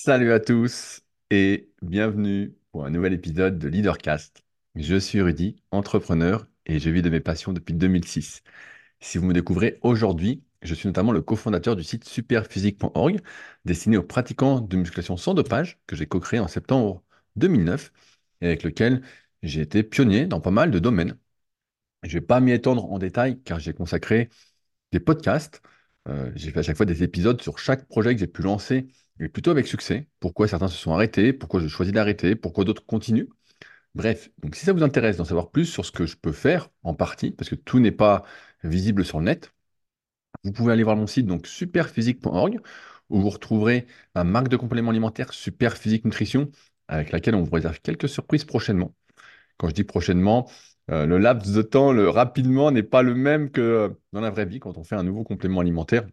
Salut à tous et bienvenue pour un nouvel épisode de Leadercast. Je suis Rudy, entrepreneur et je vis de mes passions depuis 2006. Si vous me découvrez aujourd'hui, je suis notamment le cofondateur du site superphysique.org, destiné aux pratiquants de musculation sans dopage, que j'ai co-créé en septembre 2009 et avec lequel j'ai été pionnier dans pas mal de domaines. Je ne vais pas m'y étendre en détail car j'ai consacré des podcasts. J'ai fait à chaque fois des épisodes sur chaque projet que j'ai pu lancer, et plutôt avec succès. Pourquoi certains se sont arrêtés, pourquoi je choisis d'arrêter, pourquoi d'autres continuent. Bref, donc si ça vous intéresse d'en savoir plus sur ce que je peux faire en partie, parce que tout n'est pas visible sur le net, vous pouvez aller voir mon site donc superphysique.org, où vous retrouverez ma marque de compléments alimentaires Superphysique Nutrition, avec laquelle on vous réserve quelques surprises prochainement. Quand je dis prochainement, le laps de temps, le rapidement n'est pas le même que dans la vraie vie quand on fait un nouveau complément alimentaire.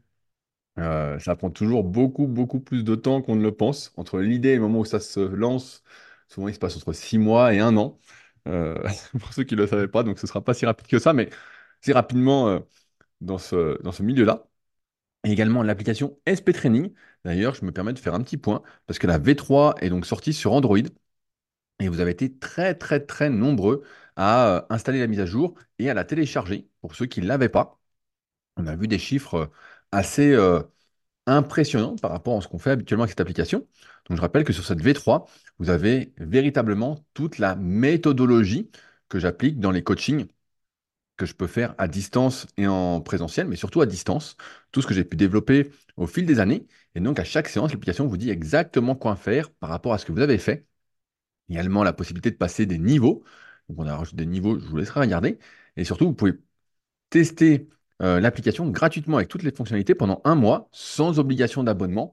Ça prend toujours beaucoup, beaucoup plus de temps qu'on ne le pense. Entre l'idée et le moment où ça se lance, souvent il se passe entre 6 mois et un an. Euh, pour ceux qui ne le savaient pas, donc ce ne sera pas si rapide que ça, mais c'est rapidement dans ce milieu-là. Et également l'application SP Training. D'ailleurs, je me permets de faire un petit point parce que la V3 est donc sortie sur Android et vous avez été très, très, très nombreux à installer la mise à jour et à la télécharger pour ceux qui ne l'avaient pas. On a vu des chiffres assez impressionnant par rapport à ce qu'on fait habituellement avec cette application. Donc je rappelle que sur cette V3, vous avez véritablement toute la méthodologie que j'applique dans les coachings que je peux faire à distance et en présentiel, mais surtout à distance, tout ce que j'ai pu développer au fil des années. Et donc à chaque séance, l'application vous dit exactement quoi faire par rapport à ce que vous avez fait. Également la possibilité de passer des niveaux. Donc on a rajouté des niveaux, je vous laisserai regarder. Et surtout, vous pouvez tester l'application gratuitement avec toutes les fonctionnalités pendant un mois, sans obligation d'abonnement,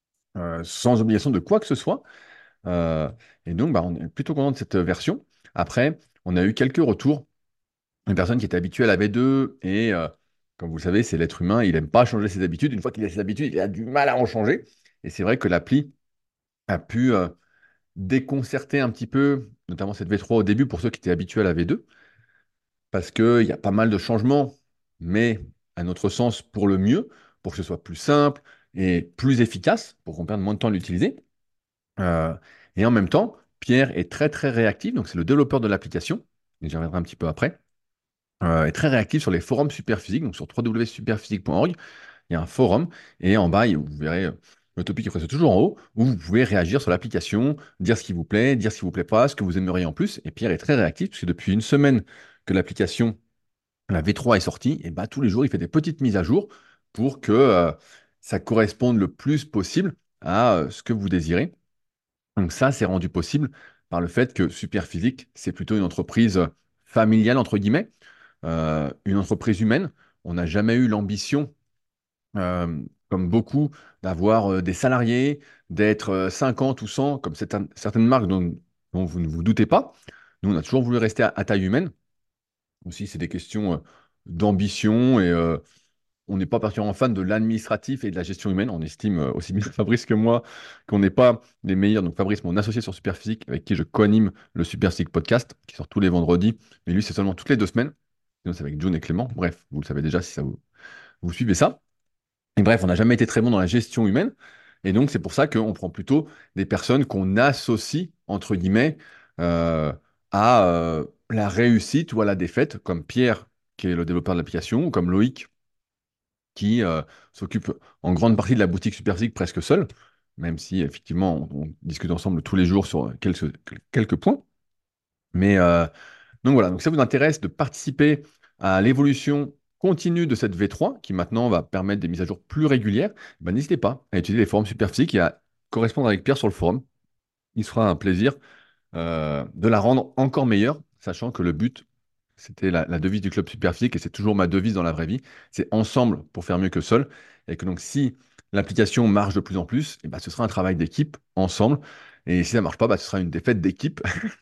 sans obligation de quoi que ce soit. Euh, et donc, bah, on est plutôt content de cette version. Après, on a eu quelques retours. Une personne qui était habituée à la V2 et, comme vous le savez, c'est l'être humain, il n'aime pas changer ses habitudes. Une fois qu'il a ses habitudes, il a du mal à en changer. Et c'est vrai que l'appli a pu déconcerter un petit peu, notamment cette V3 au début pour ceux qui étaient habitués à la V2, parce qu'il y a pas mal de changements, mais à notre sens pour le mieux, pour que ce soit plus simple et plus efficace, pour qu'on perde moins de temps à l'utiliser. Euh, et en même temps, Pierre est très très réactif, donc c'est le développeur de l'application, et j'y reviendrai un petit peu après, est très réactif sur les forums Superphysique, donc sur www.superphysique.org, il y a un forum, et en bas, vous verrez le topic qui est toujours en haut, où vous pouvez réagir sur l'application, dire ce qui vous plaît, dire ce qui vous plaît pas, ce que vous aimeriez en plus, et Pierre est très réactif, parce que depuis une semaine que l'application, la V3 est sortie, et bah, tous les jours, il fait des petites mises à jour pour que ça corresponde le plus possible à ce que vous désirez. Donc ça, c'est rendu possible par le fait que Superphysique, c'est plutôt une entreprise familiale, entre guillemets, une entreprise humaine. On n'a jamais eu l'ambition, comme beaucoup, d'avoir des salariés, d'être 50 ou 100, comme certaines marques dont vous ne vous doutez pas. Nous, on a toujours voulu rester à taille humaine. Aussi, c'est des questions d'ambition et on n'est pas particulièrement fan de l'administratif et de la gestion humaine. On estime, aussi bien Fabrice que moi, qu'on n'est pas les meilleurs. Donc Fabrice, mon associé sur Superphysique, avec qui je co-anime le Superphysique Podcast, qui sort tous les vendredis, mais lui, c'est seulement toutes les 2 semaines. Sinon, c'est avec John et Clément. Bref, vous le savez déjà si ça vous suivez ça. Et bref, on n'a jamais été très bon dans la gestion humaine. Et donc, c'est pour ça qu'on prend plutôt des personnes qu'on associe, entre guillemets, euh, à la réussite ou à la défaite, comme Pierre, qui est le développeur de l'application, ou comme Loïc, qui s'occupe en grande partie de la boutique Superphysique presque seul, même si effectivement on discute ensemble tous les jours sur quelques points. Mais donc voilà, donc ça vous intéresse de participer à l'évolution continue de cette V3, qui maintenant va permettre des mises à jour plus régulières, ben, n'hésitez pas à utiliser les forums Superphysique et à correspondre avec Pierre sur le forum. Il se fera un plaisir de la rendre encore meilleure, sachant que le but, c'était la devise du club Superphysique, et c'est toujours ma devise dans la vraie vie, c'est ensemble pour faire mieux que seul. Et que donc si l'application marche de plus en plus, et ben, ce sera un travail d'équipe, ensemble. Et si ça ne marche pas, ce sera une défaite d'équipe.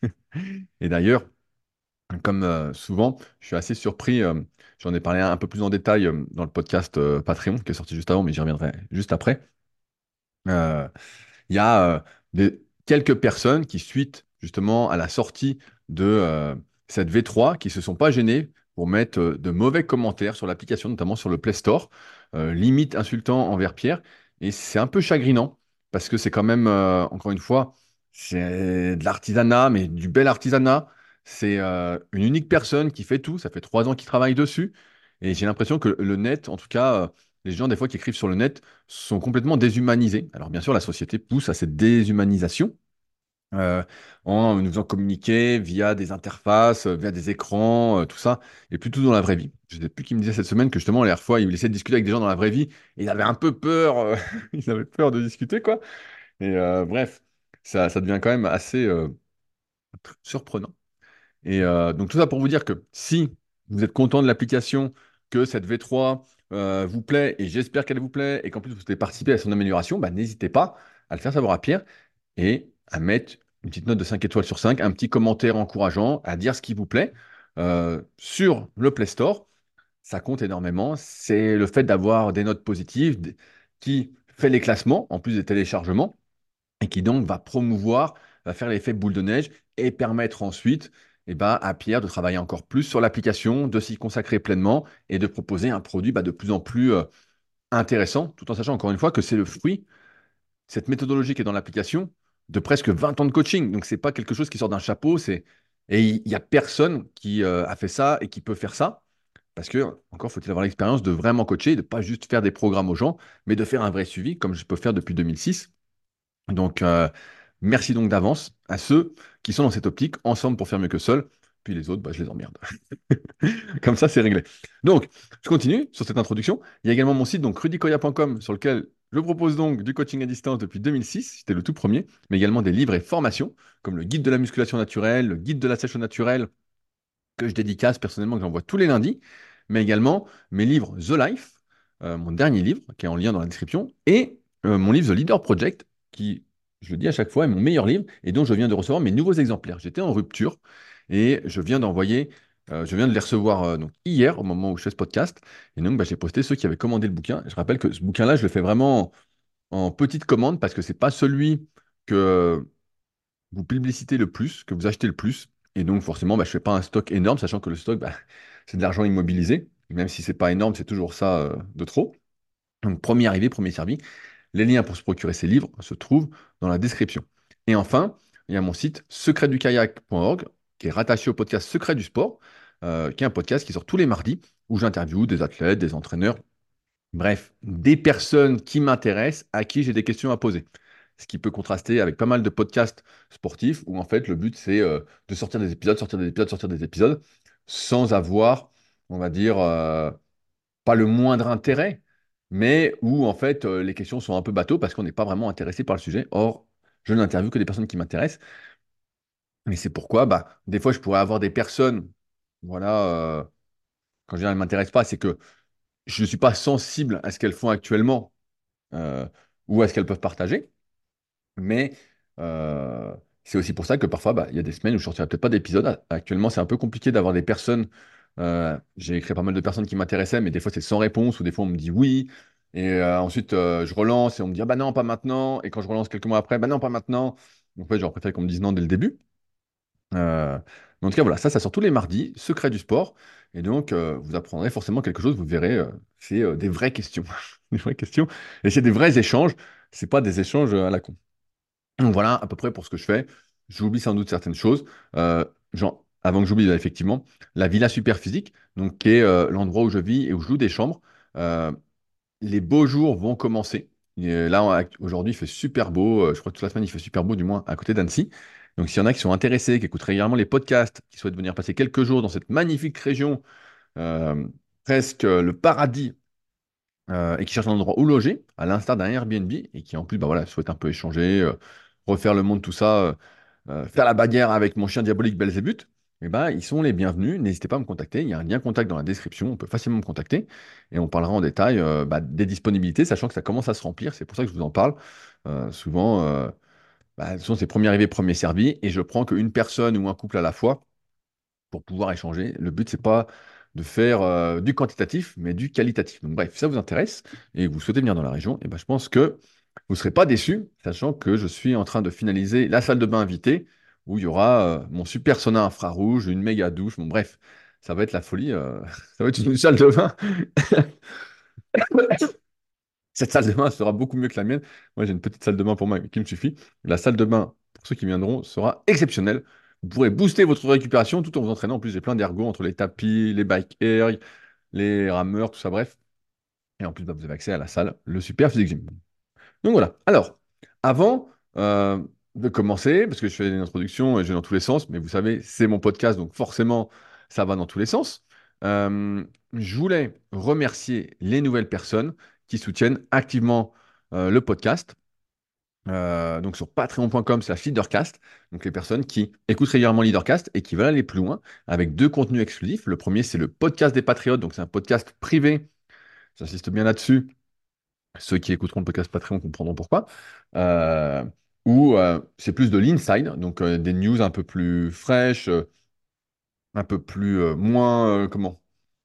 Et d'ailleurs, comme souvent, je suis assez surpris, j'en ai parlé un peu plus en détail dans le podcast Patreon, qui est sorti juste avant, mais j'y reviendrai juste après. Euh, il y a quelques personnes qui, suite justement à la sortie de cette V3, qui se sont pas gênées pour mettre de mauvais commentaires sur l'application, notamment sur le Play Store, limite insultant envers Pierre. Et c'est un peu chagrinant parce que c'est quand même, encore une fois, c'est de l'artisanat, mais du bel artisanat. C'est une unique personne qui fait tout. Ça fait 3 ans qu'il travaille dessus. Et j'ai l'impression que le net, en tout cas, les gens des fois qui écrivent sur le net sont complètement déshumanisés. Alors bien sûr, la société pousse à cette déshumanisation euh, en nous faisant communiquer via des interfaces, via des écrans, tout ça, et plutôt dans la vraie vie. Je ne sais plus qui me disait cette semaine que justement, la dernière fois, il essayait de discuter avec des gens dans la vraie vie, et il avait un peu peur, il avait peur de discuter, quoi. Et bref, ça devient quand même assez surprenant. Et donc tout ça pour vous dire que si vous êtes content de l'application, que cette V3 vous plaît, et j'espère qu'elle vous plaît, et qu'en plus vous souhaitez participer à son amélioration, bah, n'hésitez pas à le faire savoir à Pierre et à mettre une petite note de 5 étoiles sur 5, un petit commentaire encourageant, à dire ce qui vous plaît sur le Play Store. Ça compte énormément. C'est le fait d'avoir des notes positives qui fait les classements, en plus des téléchargements, et qui donc va promouvoir, va faire l'effet boule de neige et permettre ensuite à Pierre de travailler encore plus sur l'application, de s'y consacrer pleinement et de proposer un produit de plus en plus intéressant, tout en sachant encore une fois que c'est le fruit cette méthodologie qui est dans l'application de presque 20 ans de coaching. Donc, c'est pas quelque chose qui sort d'un chapeau. Et il n'y a personne qui a fait ça et qui peut faire ça. Parce que, encore faut-il avoir l'expérience de vraiment coacher, de pas juste faire des programmes aux gens, mais de faire un vrai suivi, comme je peux faire depuis 2006. Donc, merci donc d'avance à ceux qui sont dans cette optique, ensemble pour faire mieux que seul. Puis les autres, je les emmerde. Comme ça, c'est réglé. Donc, je continue sur cette introduction. Il y a également mon site, donc rudicoya.com, sur lequel je propose donc du coaching à distance depuis 2006. C'était le tout premier, mais également des livres et formations, comme le guide de la musculation naturelle, le guide de la sèche naturelle, que je dédicace personnellement, que j'envoie tous les lundis, mais également mes livres The Life, mon dernier livre, qui est en lien dans la description, et mon livre The Leader Project, qui, je le dis à chaque fois, est mon meilleur livre, et dont je viens de recevoir mes nouveaux exemplaires. J'étais en rupture, et je viens de les recevoir donc hier, au moment où je fais ce podcast, et donc j'ai posté ceux qui avaient commandé le bouquin. Je rappelle que ce bouquin-là, je le fais vraiment en petite commande, parce que c'est pas celui que vous publicitez le plus, que vous achetez le plus. Et donc, forcément, je ne fais pas un stock énorme, sachant que le stock, c'est de l'argent immobilisé. Même si c'est pas énorme, c'est toujours ça de trop. Donc, premier arrivé, premier servi. Les liens pour se procurer ces livres se trouvent dans la description. Et enfin, il y a mon site secretdukayak.org, qui est rattaché au podcast Secret du Sport, qui est un podcast qui sort tous les mardis, où j'interviewe des athlètes, des entraîneurs, bref, des personnes qui m'intéressent, à qui j'ai des questions à poser. Ce qui peut contraster avec pas mal de podcasts sportifs où en fait le but c'est de sortir des épisodes, sortir des épisodes, sortir des épisodes, sans avoir, on va dire, pas le moindre intérêt, mais où en fait les questions sont un peu bateaux parce qu'on n'est pas vraiment intéressé par le sujet. Or, je n'interviewe que des personnes qui m'intéressent. Mais c'est pourquoi, des fois, je pourrais avoir des personnes, voilà, quand je dis elles ne m'intéressent pas, c'est que je ne suis pas sensible à ce qu'elles font actuellement euh, ou à ce qu'elles peuvent partager. Mais euh, c'est aussi pour ça que parfois, il y a des semaines où je ne sortirai peut-être pas d'épisode. Actuellement, c'est un peu compliqué d'avoir des personnes. J'ai écrit pas mal de personnes qui m'intéressaient, mais des fois, c'est sans réponse, ou des fois, on me dit oui. Et ensuite, je relance et on me dit, ah bah non, pas maintenant. Et quand je relance quelques mois après, bah non, pas maintenant. Donc, en fait, j'aurais préféré qu'on me dise non dès le début. Mais en tout cas, voilà, ça sort tous les mardis, secret du sport. Et donc, vous apprendrez forcément quelque chose, vous verrez, c'est des vraies questions. Des vraies questions. Et c'est des vrais échanges, c'est pas des échanges à la con. Donc voilà à peu près pour ce que je fais. J'oublie sans doute certaines choses. Genre, avant que j'oublie, effectivement, la Villa Superphysique, donc, qui est l'endroit où je vis et où je loue des chambres. Euh, les beaux jours vont commencer. Et là, aujourd'hui, il fait super beau. Je crois que toute la semaine, il fait super beau, du moins à côté d'Annecy. Donc, s'il y en a qui sont intéressés, qui écoutent régulièrement les podcasts, qui souhaitent venir passer quelques jours dans cette magnifique région, euh, presque le paradis, et qui cherchent un endroit où loger, à l'instar d'un Airbnb, et qui en plus voilà, souhaitent un peu échanger, refaire le monde, tout ça, faire la bagarre avec mon chien diabolique Belzébuth, ils sont les bienvenus. N'hésitez pas à me contacter. Il y a un lien contact dans la description. On peut facilement me contacter et on parlera en détail des disponibilités, sachant que ça commence à se remplir. C'est pour ça que je vous en parle. Souvent, ce sont ces premiers arrivés, premiers servis, et je prends qu'une personne ou un couple à la fois pour pouvoir échanger. Le but, c'est pas de faire du quantitatif, mais du qualitatif. Donc bref, si ça vous intéresse et que vous souhaitez venir dans la région, je pense que vous ne serez pas déçus, sachant que je suis en train de finaliser la salle de bain invitée, où il y aura mon super sauna infrarouge, une méga douche. Bon bref, ça va être la folie. Ça va être une salle de bain. Cette salle de bain sera beaucoup mieux que la mienne. Moi, j'ai une petite salle de bain pour moi qui me suffit. La salle de bain, pour ceux qui viendront, sera exceptionnelle. Vous pourrez booster votre récupération tout en vous entraînant. En plus, j'ai plein d'ergots entre les tapis, les bike air, les rameurs, tout ça, bref. Et en plus, bah, vous avez accès à la salle, le Super Physique Gym. Donc voilà. Alors, avant de commencer, parce que je fais une introduction et je vais dans tous les sens, mais vous savez, c'est mon podcast, donc forcément, ça va dans tous les sens. Euh, je voulais remercier les nouvelles personnes qui soutiennent activement le podcast. Donc sur patreon.com/leadercast, donc les personnes qui écoutent régulièrement Leadercast et qui veulent aller plus loin avec deux contenus exclusifs. Le premier, c'est le podcast des Patriotes, donc c'est un podcast privé, j'insiste bien là-dessus, ceux qui écouteront le podcast Patreon comprendront pourquoi. Euh, Où c'est plus de l'inside, donc des news un peu plus fraîches, un peu plus moins, comment?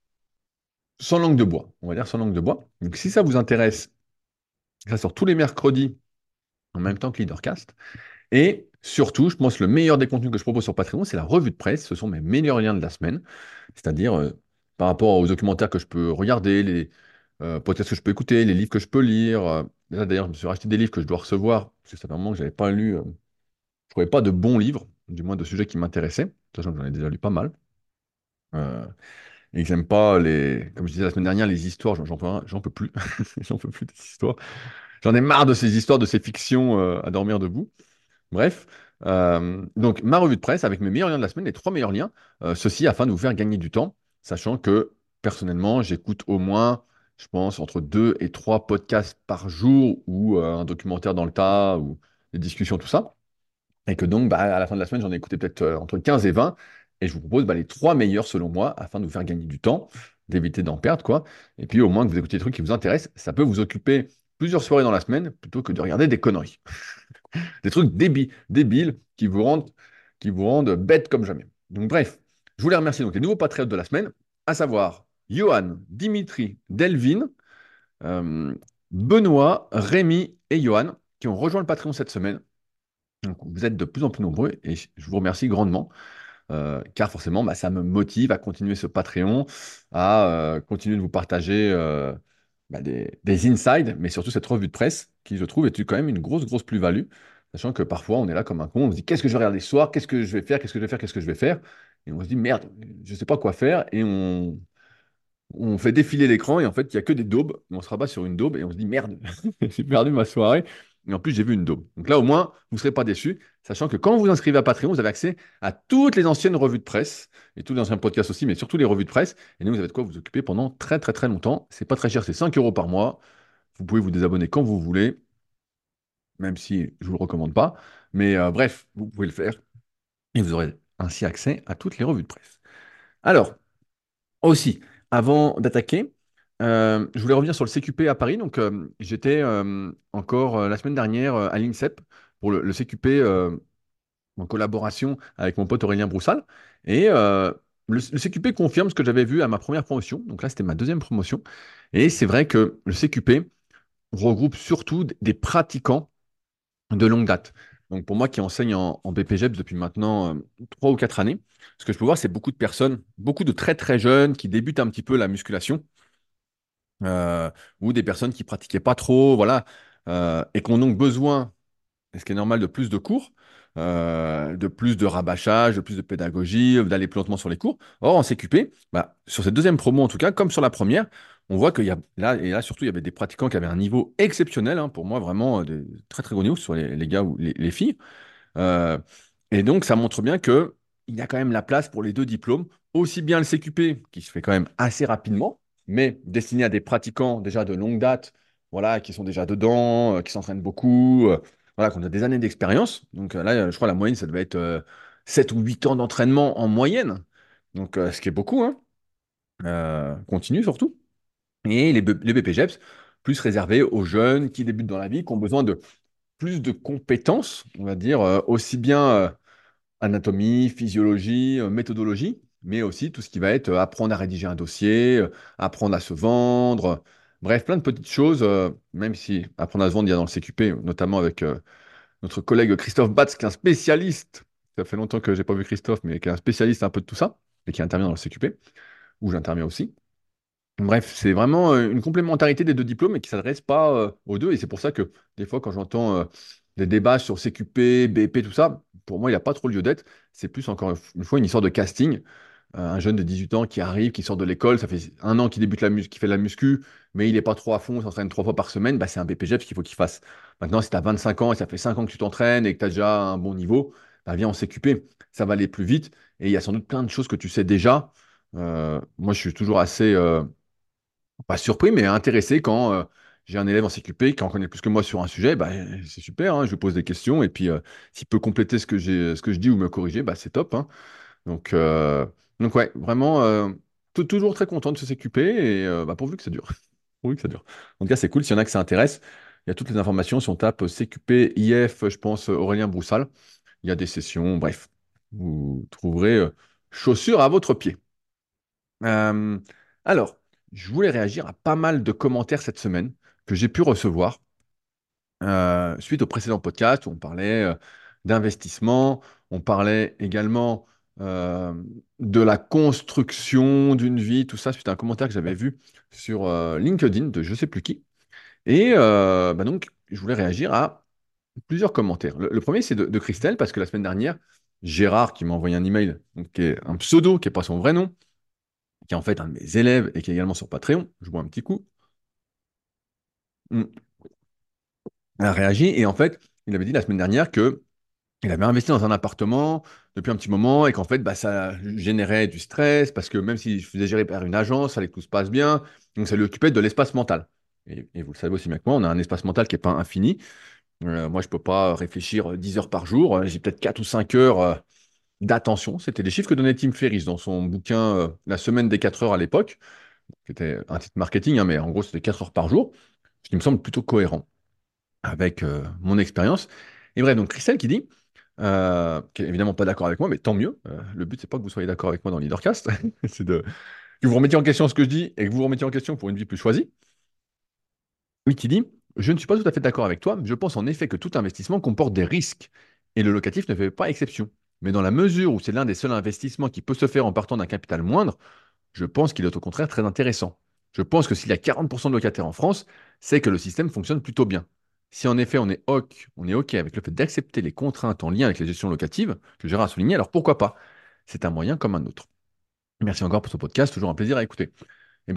Sans langue de bois, on va dire sans langue de bois. Donc si ça vous intéresse, ça sort tous les mercredis en même temps que Leadercast. Et surtout, je pense que le meilleur des contenus que je propose sur Patreon, c'est la revue de presse. Ce sont mes meilleurs liens de la semaine. C'est-à-dire par rapport aux documentaires que je peux regarder, les podcasts que je peux écouter, les livres que je peux lire. Là, d'ailleurs, je me suis racheté des livres que je dois recevoir, parce que ça fait un moment que je n'avais pas lu. Je trouvais pas de bons livres, du moins de sujets qui m'intéressaient, sachant que j'en ai déjà lu pas mal. Euh, et que j'aime pas les. Comme je disais la semaine dernière, les histoires, j'en peux plus. J'en peux plus des histoires. J'en ai marre de ces histoires, de ces fictions à dormir debout. Bref, donc ma revue de presse avec mes meilleurs liens de la semaine, les trois meilleurs liens, ceci afin de vous faire gagner du temps, sachant que personnellement, j'écoute au moins, je pense, entre deux et trois podcasts par jour ou un documentaire dans le tas ou des discussions, tout ça. Et que donc, bah, à la fin de la semaine, j'en ai écouté peut-être entre 15 et 20. Et je vous propose bah, les trois meilleurs selon moi afin de vous faire gagner du temps, d'éviter d'en perdre, quoi. Et puis au moins que vous écoutez des trucs qui vous intéressent, ça peut vous occuper plusieurs soirées dans la semaine plutôt que de regarder des conneries. Des trucs débiles qui vous rendent bêtes comme jamais. Donc bref, je voulais remercier donc les nouveaux patriotes de la semaine, à savoir Johan, Dimitri, Delvin, euh, Benoît, Rémi et Johan, qui ont rejoint le Patreon cette semaine. Donc vous êtes de plus en plus nombreux et je vous remercie grandement. Car forcément, bah, ça me motive à continuer ce Patreon, à continuer de vous partager bah, des insides, mais surtout cette revue de presse qui, je trouve, est quand même une grosse plus-value, sachant que parfois, on est là comme un con, on se dit, qu'est-ce que je vais regarder ce soir, qu'est-ce que je vais faire, qu'est-ce que je vais faire, qu'est-ce que je vais faire, et on se dit, merde, je ne sais pas quoi faire, et on fait défiler l'écran et en fait, il n'y a que des daubes. On se rabat sur une daube et on se dit merde, j'ai perdu ma soirée. Et en plus, j'ai vu une daube. Donc là, au moins, vous ne serez pas déçus, sachant que quand vous vous inscrivez à Patreon, vous avez accès à toutes les anciennes revues de presse et tous les anciens podcasts aussi, mais surtout les revues de presse. Et donc, vous avez de quoi vous occuper pendant très longtemps. C'est pas très cher, c'est 5 euros par mois. Vous pouvez vous désabonner quand vous voulez, même si je ne vous le recommande pas. Mais bref, vous pouvez le faire et vous aurez ainsi accès à toutes les revues de presse. Alors, aussi, avant d'attaquer, je voulais revenir sur le CQP à Paris. Donc, j'étais encore la semaine dernière à l'INSEP pour le CQP en collaboration avec mon pote Aurélien Broussal. Et le CQP confirme ce que j'avais vu à ma première promotion. Donc là, c'était ma deuxième promotion. Et c'est vrai que le CQP regroupe surtout des pratiquants de longue date. Donc pour moi qui enseigne en BPGEPS depuis maintenant 3 ou 4 années, ce que je peux voir, c'est beaucoup de personnes, beaucoup de très jeunes qui débutent un petit peu la musculation, euh, ou des personnes qui pratiquaient pas trop, voilà, et qui ont donc besoin, et ce qui est normal, de plus de cours, de plus de rabâchage, de plus de pédagogie, d'aller plus lentement sur les cours. Or, en CQP, bah, sur cette deuxième promo en tout cas, comme sur la première, on voit qu'il y a là, et là surtout, il y avait des pratiquants qui avaient un niveau exceptionnel, hein, pour moi vraiment de très gros niveau, que ce soit les gars ou les filles. Euh, et donc, ça montre bien que il y a quand même la place pour les deux diplômes, aussi bien le CQP, qui se fait quand même assez rapidement, mais destiné à des pratiquants déjà de longue date, voilà, qui sont déjà dedans, qui s'entraînent beaucoup, voilà, qui ont des années d'expérience. Donc là, je crois la moyenne, ça devait être 7 ou 8 ans d'entraînement en moyenne. Donc, ce qui est beaucoup, hein. Continue surtout. Et les BPGEPS, plus réservés aux jeunes qui débutent dans la vie, qui ont besoin de plus de compétences, on va dire, aussi bien anatomie, physiologie, méthodologie, mais aussi tout ce qui va être apprendre à rédiger un dossier, apprendre à se vendre, bref, plein de petites choses, même si apprendre à se vendre, il y a dans le CQP, notamment avec notre collègue Christophe Batz, qui est un spécialiste, ça fait longtemps que j'ai pas vu Christophe, mais qui est un spécialiste un peu de tout ça, et qui intervient dans le CQP, où j'interviens aussi. Bref, c'est vraiment une complémentarité des deux diplômes et qui ne s'adresse pas aux deux. Et c'est pour ça que des fois, quand j'entends des débats sur CQP, BP, tout ça, pour moi, il n'a pas trop lieu d'être. C'est plus encore une fois une histoire de casting. Un jeune de 18 ans qui arrive, qui sort de l'école, ça fait un an qu'il débute qu'il fait de la muscu, mais il n'est pas trop à fond, il s'entraîne 3 fois par semaine, bah, c'est un BPGEPS qu'il faut qu'il fasse. Maintenant, si tu as 25 ans et ça fait 5 ans que tu t'entraînes et que tu as déjà un bon niveau, bah, viens en CQP. Ça va aller plus vite et il y a sans doute plein de choses que tu sais déjà. Moi, je suis toujours assez pas surpris, mais intéressé quand j'ai un élève en CQP qui en connaît plus que moi sur un sujet, bah, c'est super, hein, je lui pose des questions et puis s'il peut compléter ce que je dis ou me corriger, bah, c'est top, hein. Donc, euh, donc ouais, vraiment toujours très content de se CQP et bah, pourvu que ça dure. Pourvu que ça dure. En tout cas, c'est cool, s'il y en a que ça intéresse, il y a toutes les informations si on tape CQP, IF, je pense Aurélien Broussal, il y a des sessions, bref, vous trouverez chaussures à votre pied. Euh, alors, je voulais réagir à pas mal de commentaires cette semaine que j'ai pu recevoir suite au précédent podcast où on parlait d'investissement, on parlait également euh, de la construction d'une vie, tout ça, suite à un commentaire que j'avais vu sur LinkedIn de je sais plus qui. Et bah donc, je voulais réagir à plusieurs commentaires. Le premier, c'est de Christelle, parce que la semaine dernière, Gérard, qui m'a envoyé un email, donc, qui est un pseudo, qui n'est pas son vrai nom, qui est en fait un de mes élèves et qui est également sur Patreon, je vois un petit coup, a réagi. Et en fait, il avait dit la semaine dernière que il avait investi dans un appartement depuis un petit moment et qu'en fait, bah, ça générait du stress parce que même s'il se faisait gérer par une agence, il fallait que tout se passe bien. Donc, ça lui occupait de l'espace mental. Et vous le savez aussi bien que moi, on a un espace mental qui n'est pas infini. Moi, je ne peux pas réfléchir 10 heures par jour. J'ai peut-être 4 ou 5 heures d'attention. C'était les chiffres que donnait Tim Ferriss dans son bouquin La semaine des 4 heures à l'époque, qui était un titre marketing, hein, mais en gros, c'était 4 heures par jour, ce qui me semble plutôt cohérent avec mon expérience. Et bref, donc Christelle qui dit, qui est évidemment pas d'accord avec moi, mais tant mieux. Le but, c'est pas que vous soyez d'accord avec moi dans Leadercast, c'est de que vous remettiez en question ce que je dis et que vous remettiez en question pour une vie plus choisie. Oui, qui dit, je ne suis pas tout à fait d'accord avec toi. Je pense en effet que tout investissement comporte des risques et le locatif ne fait pas exception. Mais dans la mesure où c'est l'un des seuls investissements qui peut se faire en partant d'un capital moindre, je pense qu'il est au contraire très intéressant. Je pense que s'il y a 40% de locataires en France, c'est que le système fonctionne plutôt bien. Si en effet on est OK avec le fait d'accepter les contraintes en lien avec les gestions locatives, que Gérard a souligné, alors pourquoi pas? C'est un moyen comme un autre. Merci encore pour ce podcast, toujours un plaisir à écouter. Et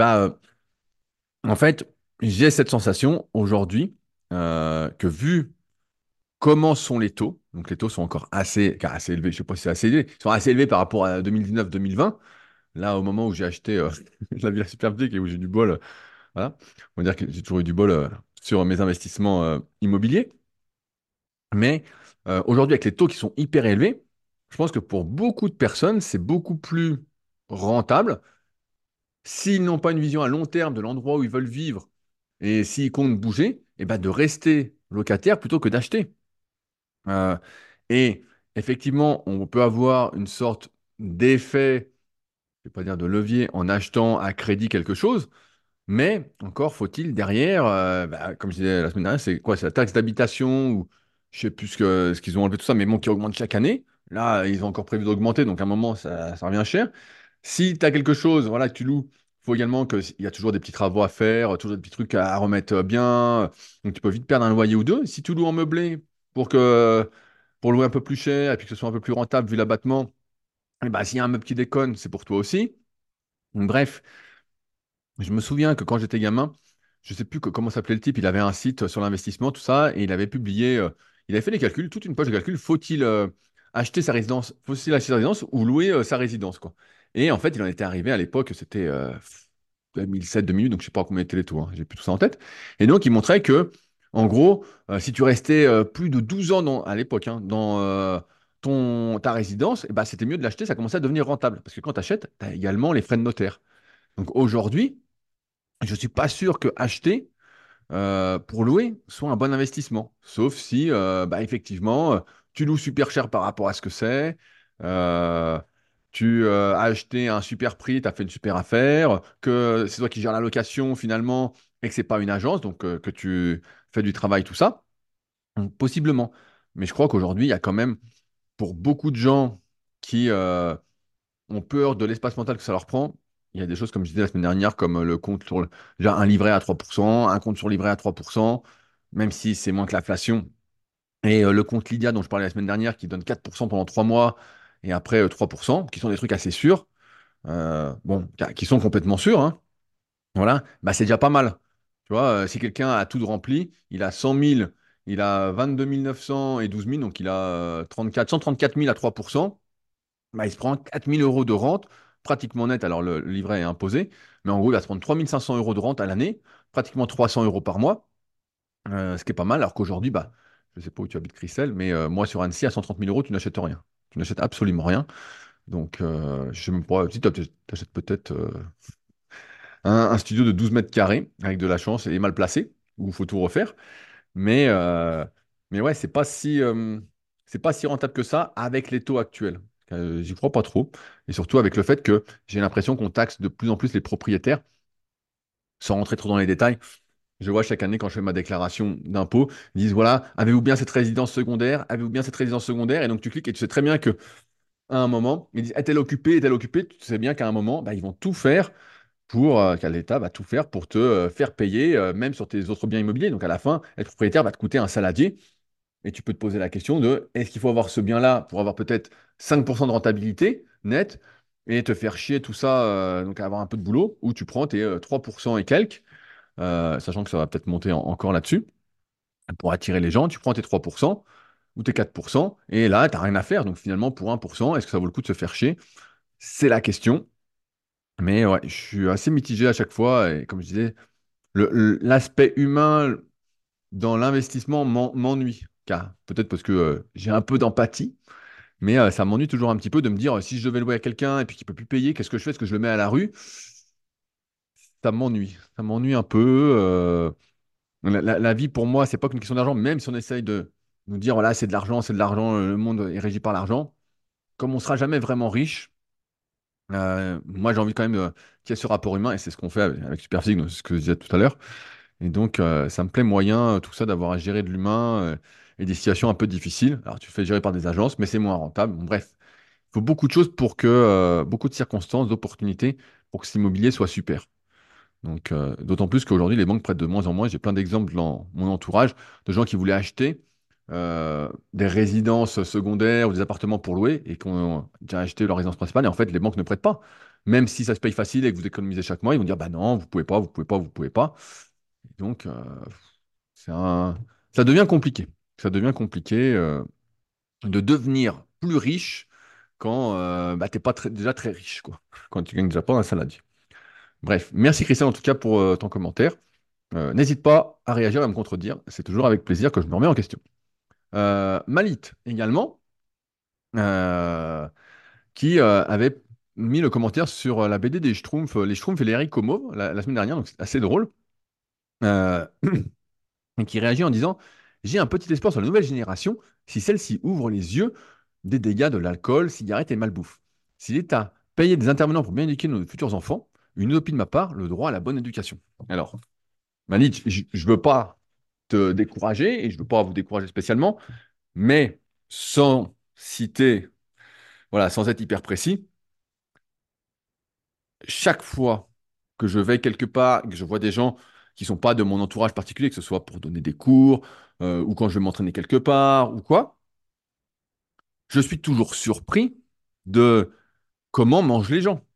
en fait, j'ai cette sensation aujourd'hui que vu comment sont les taux, donc les taux sont encore assez élevés, je sais pas si c'est assez élevé, ils sont assez élevés par rapport à 2019-2020. Là, au moment où j'ai acheté la Villa Superphysique et où j'ai du bol, voilà, on va dire que j'ai toujours eu du bol sur mes investissements immobiliers. Mais aujourd'hui, avec les taux qui sont hyper élevés, je pense que pour beaucoup de personnes, c'est beaucoup plus rentable s'ils n'ont pas une vision à long terme de l'endroit où ils veulent vivre et s'ils comptent bouger, et ben de rester locataire plutôt que d'acheter. Euh, et effectivement, on peut avoir une sorte d'effet, je ne vais pas dire de levier, en achetant à crédit quelque chose. Mais encore faut-il derrière, comme je disais la semaine dernière, c'est quoi? C'est la taxe d'habitation ou je sais plus ce qu'ils ont enlevé tout ça, mais bon, qui augmente chaque année. Là, ils ont encore prévu d'augmenter, donc à un moment, ça revient cher. Si tu as quelque chose, voilà, que tu loues, il faut également qu'il y a toujours des petits travaux à faire, toujours des petits trucs à remettre bien. Donc tu peux vite perdre un loyer ou deux. Si tu loues en meublé pour louer un peu plus cher et puis que ce soit un peu plus rentable vu l'abattement, et bah, s'il y a un meuble qui déconne, c'est pour toi aussi. Donc, bref. Je me souviens que quand j'étais gamin, je sais plus comment s'appelait le type, il avait un site sur l'investissement, tout ça, et il avait publié, il avait fait des calculs, toute une page de calculs, faut-il acheter sa résidence, faut-il acheter sa résidence ou louer sa résidence, quoi. Et en fait, il en était arrivé à l'époque, c'était 2007, 2008, donc je sais pas combien était les taux, hein, j'ai plus tout ça en tête. Et donc, il montrait que, en gros, si tu restais plus de 12 ans à l'époque, hein, dans ta résidence, eh ben, c'était mieux de l'acheter, ça commençait à devenir rentable. Parce que quand tu achètes, tu as également les frais de notaire. Donc aujourd'hui, je ne suis pas sûr que acheter pour louer soit un bon investissement. Sauf si, effectivement, tu loues super cher par rapport à ce que c'est. euh, Tu as acheté un super prix, tu as fait une super affaire, que c'est toi qui gères la location finalement et que c'est pas une agence, donc que tu fais du travail, tout ça. Donc, possiblement. Mais je crois qu'aujourd'hui, il y a quand même, pour beaucoup de gens qui ont peur de l'espace mental que ça leur prend, il y a des choses, comme je disais la semaine dernière, comme le compte sur déjà un livret à 3%, un compte sur livret à 3%, même si c'est moins que l'inflation. Et le compte Lydia dont je parlais la semaine dernière, qui donne 4% pendant 3 mois, et après 3%, qui sont des trucs assez sûrs, bon, qui sont complètement sûrs, hein, voilà, bah c'est déjà pas mal. Tu vois, si quelqu'un a tout de rempli, il a 100 000, il a 22 900 et 12 000, donc il a 134 000 à 3%, bah, il se prend 4 000 € de rente, pratiquement net. Alors le livret est imposé, mais en gros, il va se prendre 3 500 € de rente à l'année, pratiquement 300 € par mois, ce qui est pas mal. Alors qu'aujourd'hui, bah, je sais pas où tu habites, Christelle, mais moi sur Annecy, à 130 000 €, tu n'achètes rien. Tu n'achètes absolument rien. Donc, je sais même pas, si tu achètes peut-être un studio de 12 mètres carrés, avec de la chance et mal placé, où il faut tout refaire. Mais, euh, mais ouais, c'est pas si rentable que ça avec les taux actuels. J'y crois pas trop. Et surtout avec le fait que j'ai l'impression qu'on taxe de plus en plus les propriétaires, sans rentrer trop dans les détails. Je vois chaque année quand je fais ma déclaration d'impôt, ils disent voilà, avez-vous bien cette résidence secondaire? Avez-vous bien cette résidence secondaire? Et donc tu cliques et tu sais très bien que à un moment, ils disent est-elle occupée? Est-elle occupée? Tu sais bien qu'à un moment, bah, ils vont tout faire pour que l'État va tout faire pour te faire payer, même sur tes autres biens immobiliers. Donc à la fin, être propriétaire va te coûter un saladier. Et tu peux te poser la question de est-ce qu'il faut avoir ce bien-là pour avoir peut-être 5% de rentabilité nette et te faire chier tout ça, donc avoir un peu de boulot, ou tu prends tes 3% et quelques, sachant que ça va peut-être monter encore là-dessus, pour attirer les gens, tu prends tes 3% ou tes 4%, et là, tu n'as rien à faire. Donc finalement, pour 1%, est-ce que ça vaut le coup de se faire chier? C'est la question. Mais ouais, je suis assez mitigé à chaque fois, et comme je disais, l'aspect humain dans l'investissement m'ennuie. Car peut-être parce que j'ai un peu d'empathie, mais ça m'ennuie toujours un petit peu de me dire si je devais louer à quelqu'un et puis qu'il peut plus payer, qu'est-ce que je fais? Est-ce que je le mets à la rue? Ça m'ennuie. Ça m'ennuie un peu. La vie pour moi, c'est pas qu'une question d'argent, même si on essaye de nous dire voilà, c'est de l'argent, le monde est régi par l'argent. Comme on sera jamais vraiment riche, moi j'ai envie quand même qu'il y ait ce rapport humain et c'est ce qu'on fait avec Superphysique, donc c'est ce que je disais tout à l'heure. Et donc, ça me plaît moyen, tout ça, d'avoir à gérer de l'humain et des situations un peu difficiles. Alors, tu fais gérer par des agences, mais c'est moins rentable. Bon, bref, il faut beaucoup de choses pour que, beaucoup de circonstances, d'opportunités pour que cet immobilier soit super. Donc, d'autant plus qu'aujourd'hui, les banques prêtent de moins en moins. J'ai plein d'exemples dans mon entourage de gens qui voulaient acheter des résidences secondaires ou des appartements pour louer et qui ont déjà acheté leur résidence principale. Et en fait, les banques ne prêtent pas. Même si ça se paye facile et que vous économisez chaque mois, ils vont dire bah non, vous pouvez pas, vous pouvez pas, vous pouvez pas. Donc, c'est un... ça devient compliqué. Ça devient compliqué de devenir plus riche quand bah, t'es pas déjà très riche, quoi. Quand tu gagnes déjà pas un saladier. Bref, merci Christian en tout cas pour ton commentaire. N'hésite pas à réagir et à me contredire. C'est toujours avec plaisir que je me remets en question. Malit également, euh, qui avait mis le commentaire sur la BD des Schtroumpfs, les Schtroumpfs et les Haricots la semaine dernière, donc c'est assez drôle. Euh, et qui réagit en disant j'ai un petit espoir sur la nouvelle génération si celle-ci ouvre les yeux des dégâts de l'alcool, cigarettes et malbouffe. Si l'État payait des intervenants pour bien éduquer nos futurs enfants, une utopie de ma part, le droit à la bonne éducation. Alors, Malik, je ne veux pas te décourager et je ne veux pas vous décourager spécialement, mais sans citer, voilà, sans être hyper précis, chaque fois que je vais quelque part, que je vois des gens qui sont pas de mon entourage particulier, que ce soit pour donner des cours, ou quand je vais m'entraîner quelque part, ou quoi, je suis toujours surpris de comment mangent les gens.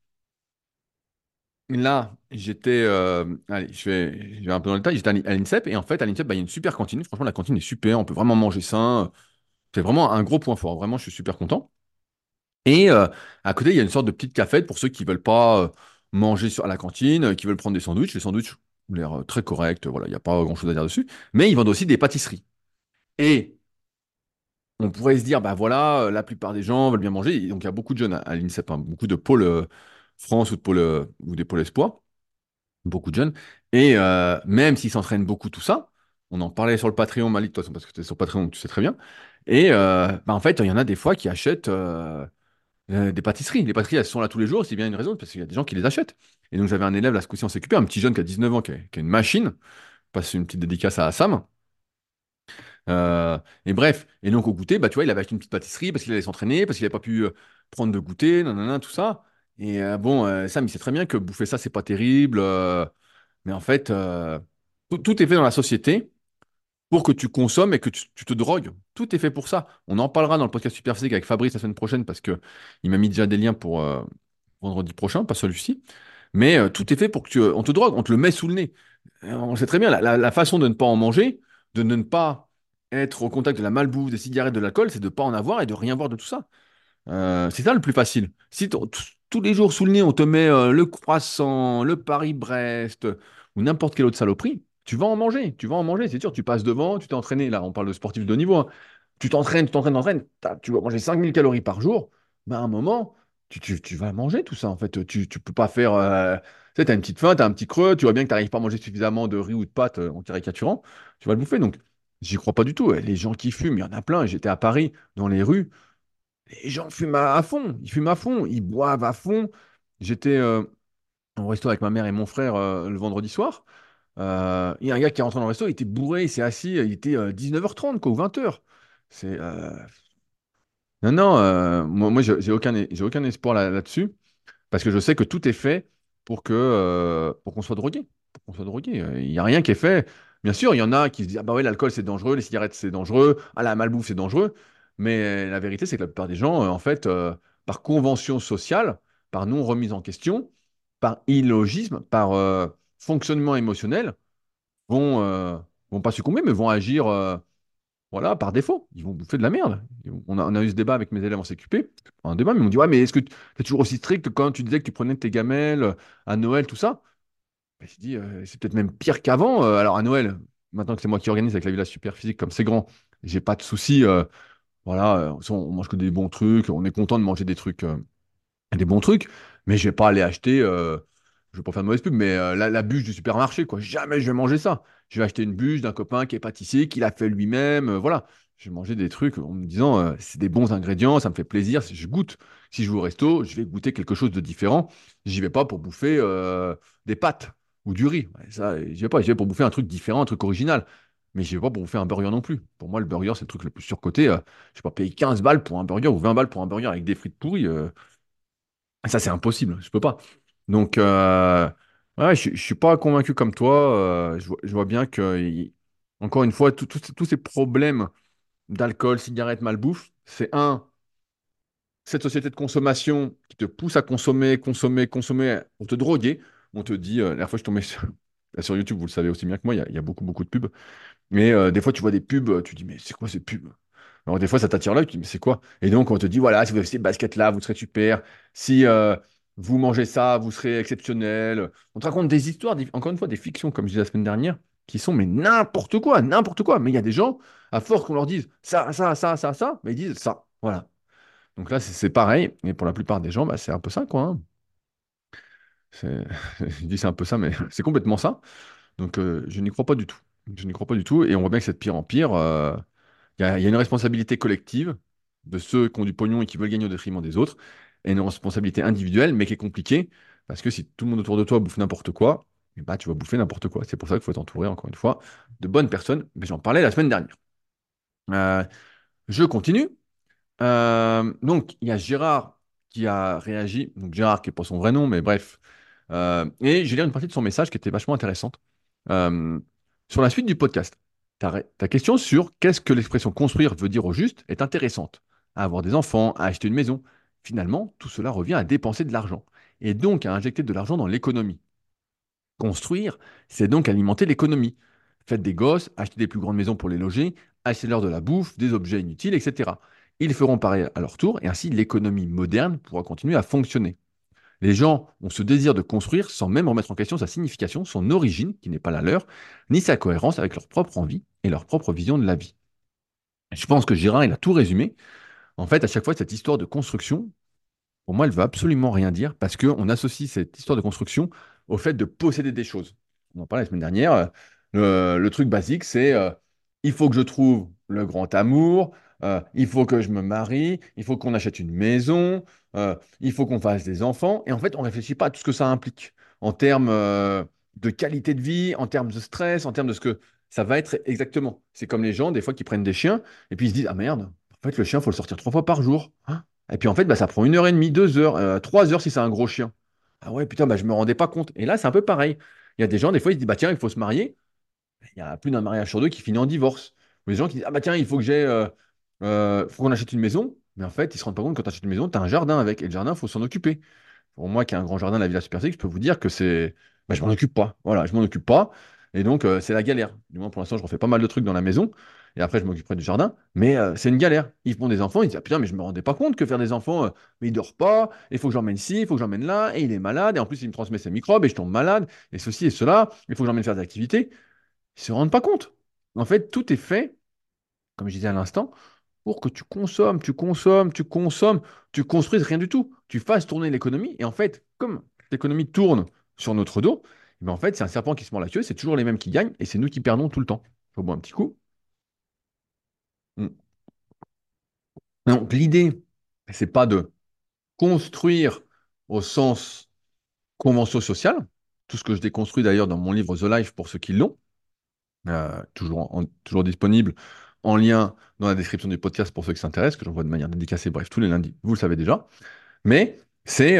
Là, allez, je vais un peu dans le détail, j'étais à l'INSEP, et en fait, à l'INSEP, bah, il y a une super cantine. Franchement, la cantine est super, on peut vraiment manger sain. C'est vraiment un gros point fort. Vraiment, je suis super content. Et à côté, il y a une sorte de petite cafette pour ceux qui veulent pas manger à la cantine, qui veulent prendre des sandwichs. Les sandwichs ont l'air très corrects, voilà, il n'y a pas grand-chose à dire dessus. Mais ils vendent aussi des pâtisseries. Et on pourrait se dire, bah voilà, la plupart des gens veulent bien manger. Et donc il y a beaucoup de jeunes à l'INSEP, hein, beaucoup de pôles France ou, ou des pôles espoir, beaucoup de jeunes. Et même s'ils s'entraînent beaucoup, tout ça, on en parlait sur le Patreon, Malik, de toute façon, parce que tu es sur Patreon, donc tu sais très bien. Et bah, en fait, il y en a des fois qui achètent des pâtisseries. Les pâtisseries, elles sont là tous les jours, c'est bien une raison, parce qu'il y a des gens qui les achètent. Et donc j'avais un élève, là, ce coup-ci, on s'est occupé, un petit jeune qui a 19 ans, qui a une machine, passe une petite dédicace à Sam. Et bref, et donc au goûter, bah, tu vois, il avait acheté une petite pâtisserie parce qu'il allait s'entraîner, parce qu'il n'avait pas pu prendre de goûter, nanana, tout ça. Et bon, Sam, il sait très bien que bouffer ça, c'est pas terrible. Mais en fait, tout est fait dans la société pour que tu consommes et que tu te drogues. Tout est fait pour ça. On en parlera dans le podcast Superphysique avec Fabrice la semaine prochaine parce que il m'a mis déjà des liens pour vendredi prochain, pas celui-ci. Mais tout est fait pour que on te drogue, on te le met sous le nez. On sait très bien la façon de ne pas en manger, de ne pas être au contact de la malbouffe, des cigarettes, de l'alcool, c'est de ne pas en avoir et de rien boire de tout ça. C'est ça le plus facile. Si tous les jours sous le nez, on te met le croissant, le Paris-Brest ou n'importe quelle autre saloperie, tu vas en manger. Tu vas en manger, c'est sûr. Tu passes devant, tu t'es entraîné. Là, on parle de sportif de haut niveau, hein. Tu t'entraînes. Tu vas manger 5 000 calories par jour. Mais à un moment, tu vas manger tout ça. En fait, tu peux pas faire. Tu sais, t'as une petite faim, t'as un petit creux. Tu vois bien que t'arrives pas à manger suffisamment de riz ou de pâtes en caricaturant. Tu vas le bouffer. Donc, j'y crois pas du tout. Les gens qui fument, il y en a plein. J'étais à Paris, dans les rues. Les gens fument à fond, ils fument à fond, ils boivent à fond. J'étais au resto avec ma mère et mon frère le vendredi soir. Il y a un gars qui est rentré dans le resto, il était bourré, il s'est assis, il était 19h30 quoi, ou 20h. C'est Non, non, moi j'ai aucun espoir là-dessus. Parce que je sais que tout est fait pour qu'on soit drogué. Pour qu'on soit drogué. Il n'y a rien qui est fait. Bien sûr, il y en a qui se disent, ah bah ouais, l'alcool c'est dangereux, les cigarettes c'est dangereux, ah la malbouffe c'est dangereux. Mais la vérité, c'est que la plupart des gens, en fait, par convention sociale, par non remise en question, par illogisme, par fonctionnement émotionnel, vont, euh, vont pas succomber, mais vont agir. Voilà, par défaut, ils vont bouffer de la merde. On a eu ce débat avec mes élèves en CQP, un débat, mais ils m'ont dit, ouais, mais est-ce que tu es toujours aussi strict que quand tu disais que tu prenais tes gamelles à Noël, tout ça? Ben, j'ai dit, c'est peut-être même pire qu'avant. Alors à Noël, maintenant que c'est moi qui organise avec la Villa Superphysique, comme c'est grand, j'ai pas de souci. Voilà, on mange que des bons trucs, on est content de manger des bons trucs, mais je vais pas aller acheter, je vais pas faire de mauvaise pub, mais la bûche du supermarché, quoi. Jamais je vais manger ça. Je vais acheter une bûche d'un copain qui est pâtissier, qui l'a fait lui-même, voilà. Je vais manger des trucs en me disant, c'est des bons ingrédients, ça me fait plaisir. Si je goûte, si je vais au resto, je vais goûter quelque chose de différent. J'y vais pas pour bouffer des pâtes ou du riz. Ouais, ça, j'y vais pas. J'y vais pour bouffer un truc différent, un truc original. Mais j'y vais pas pour bouffer un burger non plus. Pour moi, le burger, c'est le truc le plus surcoté. Je vais pas payer 15 balles pour un burger ou 20 balles pour un burger avec des frites pourries. Ça, c'est impossible, je peux pas. Donc, ouais, je suis pas convaincu comme toi. Je vois bien que, encore une fois, tous ces problèmes d'alcool, cigarettes, malbouffe, c'est cette société de consommation qui te pousse à consommer, consommer, consommer, pour te droguer. On te dit, la dernière fois, je tombais sur YouTube, vous le savez aussi bien que moi, il y a beaucoup, beaucoup de pubs. Mais des fois, tu vois des pubs, tu dis, mais c'est quoi ces pubs? Alors, des fois, ça t'attire l'œil, tu dis, mais c'est quoi? Et donc, on te dit, voilà, si vous avez ces baskets-là, vous serez super. Si vous mangez ça, vous serez exceptionnel. On te raconte des histoires, encore une fois, des fictions, comme je disais la semaine dernière, qui sont, mais n'importe quoi, n'importe quoi. Mais il y a des gens, à force qu'on leur dise ça, mais ils disent ça. Voilà. Donc là, c'est pareil. Et pour la plupart des gens, bah, c'est un peu ça, quoi, hein. C'est- Je dis c'est un peu ça, mais c'est complètement ça. Donc, je n'y crois pas du tout. Je n'y crois pas du tout. Et on voit bien que c'est de pire en pire. Il y a une responsabilité collective de ceux qui ont du pognon et qui veulent gagner au détriment des autres, et une responsabilité individuelle, mais qui est compliquée, parce que si tout le monde autour de toi bouffe n'importe quoi, eh ben, tu vas bouffer n'importe quoi. C'est pour ça qu'il faut t'entourer, encore une fois, de bonnes personnes. Mais j'en parlais la semaine dernière. Euh, je continue. Donc, il y a Gérard qui a réagi. Donc, Gérard, qui n'est pas son vrai nom, mais bref. Et j'ai lu une partie de son message qui était vachement intéressante. Euh, sur la suite du podcast, ta question sur qu'est-ce que l'expression construire veut dire au juste est intéressante. À avoir des enfants, à acheter une maison. Finalement, tout cela revient à dépenser de l'argent. Et donc à injecter de l'argent dans l'économie. Construire, c'est donc alimenter l'économie. Faites des gosses, achetez des plus grandes maisons pour les loger, achetez-leur de la bouffe, des objets inutiles, etc. Ils feront pareil à leur tour et ainsi l'économie moderne pourra continuer à fonctionner. Les gens ont ce désir de construire sans même remettre en question sa signification, son origine, qui n'est pas la leur, ni sa cohérence avec leur propre envie et leur propre vision de la vie. Je pense que Gérard, il a tout résumé. En fait, à chaque fois, cette histoire de construction, pour moi, elle veut absolument rien dire parce qu'on associe cette histoire de construction au fait de posséder des choses. On en parlait la semaine dernière. Le truc basique, c'est il faut que je trouve le grand amour, il faut que je me marie, il faut qu'on achète une maison, il faut qu'on fasse des enfants. Et en fait, on ne réfléchit pas à tout ce que ça implique en termes de qualité de vie, en termes de stress, en termes de ce que ça va être exactement. C'est comme les gens, des fois, qui prennent des chiens et puis ils se disent, ah merde, en fait, le chien, il faut le sortir 3 fois par jour. Hein. Et puis en fait, bah, ça prend 1 heure et demie, 2 heures, 3 heures si c'est un gros chien. Ah ouais, putain, bah, je me rendais pas compte. Et là, c'est un peu pareil. Il y a des gens, des fois, ils se disent, bah tiens, il faut se marier. Il y a plus d'un mariage sur deux qui finit en divorce. Ou des gens qui disent, ah bah tiens, il faut que faut qu'on achète une maison. Mais en fait, ils se rendent pas compte que quand tu achètes une maison, tu as un jardin avec. Et le jardin, il faut s'en occuper. Pour moi, qui ai un grand jardin de la Villa Super Six, je peux vous dire que bah, je m'en occupe pas. Voilà, je m'en occupe pas. Et donc, c'est la galère. Du moins, pour l'instant, je refais pas mal de trucs dans la maison. Et après, je m'occuperai du jardin. Mais c'est une galère. Ils font des enfants, ils disent, ah putain, mais je me rendais pas compte que faire des enfants, mais il dort pas. Il faut que j'emmène ci, il faut que j'emmène là. Et il est malade. Et en plus, il me transmet ses microbes et je tombe malade. Et ceci et cela. Il faut que j'emmène faire des activités. Ils se rendent pas compte. En fait, tout est fait, comme je disais à l'instant, pour que tu consommes, tu consommes, tu consommes, tu construises rien du tout. Tu fasses tourner l'économie. Et en fait, comme l'économie tourne sur notre dos, eh ben en fait, c'est un serpent qui se mord la queue, c'est toujours les mêmes qui gagnent et c'est nous qui perdons tout le temps. Faut boire un petit coup. Mm. Donc, l'idée, c'est pas de construire au sens convention sociale, tout ce que je déconstruis d'ailleurs dans mon livre The Life pour ceux qui l'ont, toujours disponible en lien dans la description du podcast pour ceux qui s'intéressent, que j'envoie de manière dédicacée, bref, tous les lundis, vous le savez déjà. Mais c'est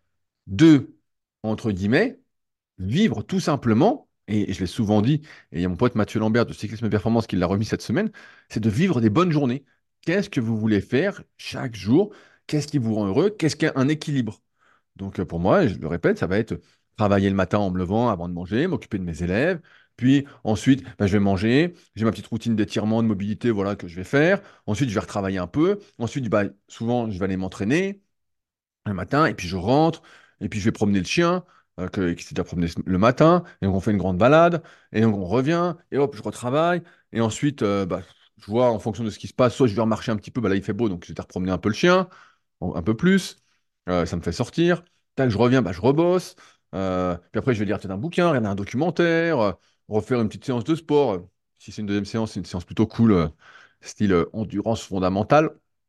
de, entre guillemets, vivre tout simplement, et je l'ai souvent dit, et il y a mon pote Mathieu Lambert de Cyclisme Performance qui l'a remis cette semaine, c'est de vivre des bonnes journées. Qu'est-ce que vous voulez faire chaque jour? Qu'est-ce qui vous rend heureux? Qu'est-ce qu'un équilibre? Donc pour moi, et je le répète, ça va être travailler le matin en me levant avant de manger, m'occuper de mes élèves, puis ensuite bah, je vais manger, j'ai ma petite routine d'étirement, de mobilité, voilà que je vais faire. Ensuite, je vais retravailler un peu. Ensuite, bah, souvent, je vais aller m'entraîner le matin, et puis je rentre, et puis je vais promener le chien, qui s'est déjà promené le matin, et donc on fait une grande balade, et donc on revient, et hop, je retravaille, et ensuite, bah, je vois en fonction de ce qui se passe, soit je vais remarcher un petit peu, bah là il fait beau, donc je vais repromener un peu le chien, un peu plus, ça me fait sortir, tac, je reviens, bah, je rebosse, puis après je vais lire peut-être un bouquin, regarder un documentaire, refaire une petite séance de sport, si c'est une deuxième séance, c'est une séance plutôt cool, style endurance fondamentale,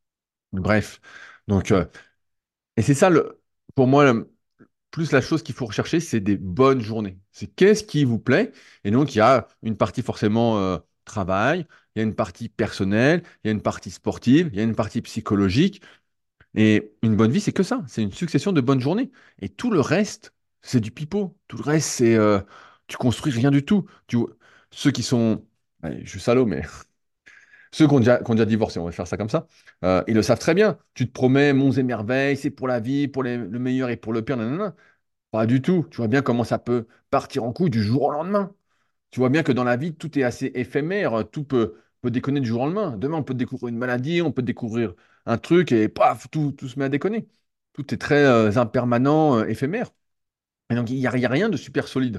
bref, donc... et c'est ça, pour moi, plus la chose qu'il faut rechercher, c'est des bonnes journées. C'est qu'est-ce qui vous plaît. Et donc, il y a une partie forcément travail, il y a une partie personnelle, il y a une partie sportive, il y a une partie psychologique. Et une bonne vie, c'est que ça. C'est une succession de bonnes journées. Et tout le reste, c'est du pipeau. Tout le reste, c'est tu construis rien du tout. Ceux qui sont, allez, je suis salaud, mais ceux qui ont déjà divorcé, on va faire ça comme ça, ils le savent très bien. Tu te promets monts et merveilles, c'est pour la vie, pour le meilleur et pour le pire, nanana. Pas du tout. Tu vois bien comment ça peut partir en couille du jour au lendemain. Tu vois bien que dans la vie, tout est assez éphémère, tout peut déconner du jour au lendemain. Demain, on peut découvrir une maladie, on peut découvrir un truc et paf, tout se met à déconner. Tout est très impermanent, éphémère. Et donc, il y a rien de super solide.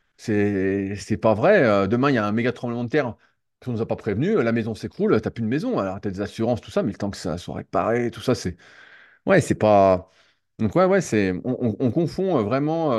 C'est pas vrai. Demain, il y a un méga tremblement de terre qu'on nous a pas prévenu, la maison s'écroule, t'as plus de maison. Alors, t'as des assurances, tout ça, mais le temps que ça soit réparé, tout ça, c'est. Ouais, c'est pas. Donc, ouais, on confond vraiment.